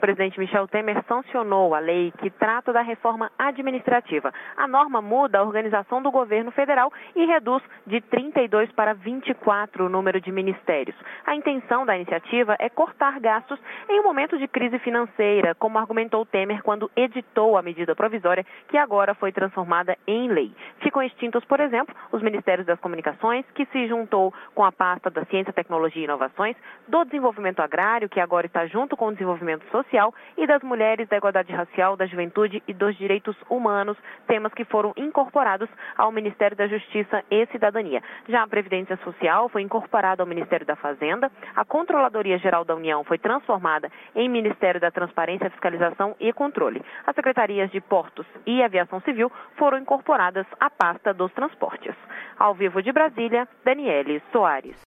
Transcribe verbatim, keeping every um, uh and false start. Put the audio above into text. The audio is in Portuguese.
O presidente Michel Temer sancionou a lei que trata da reforma administrativa. A norma muda a organização do governo federal e reduz de trinta e dois para vinte e quatro o número de ministérios. A intenção da iniciativa é cortar gastos em um momento de crise financeira, como argumentou Temer quando editou a medida provisória, que agora foi transformada em lei. Ficam extintos, por exemplo, os Ministérios das Comunicações, que se juntou com a pasta da Ciência, Tecnologia e Inovações, do Desenvolvimento Agrário, que agora está junto com o Desenvolvimento Social, e das Mulheres, da Igualdade Racial, da Juventude e dos Direitos Humanos, temas que foram incorporados ao Ministério da Justiça e Cidadania. Já a Previdência Social foi incorporada ao Ministério da Fazenda, a Controladoria Geral da União foi transformada em Ministério da Transparência, Fiscalização e Controle. As Secretarias de Portos e Aviação Civil foram incorporadas à pasta dos transportes. Ao vivo de Brasília, Daniele Soares.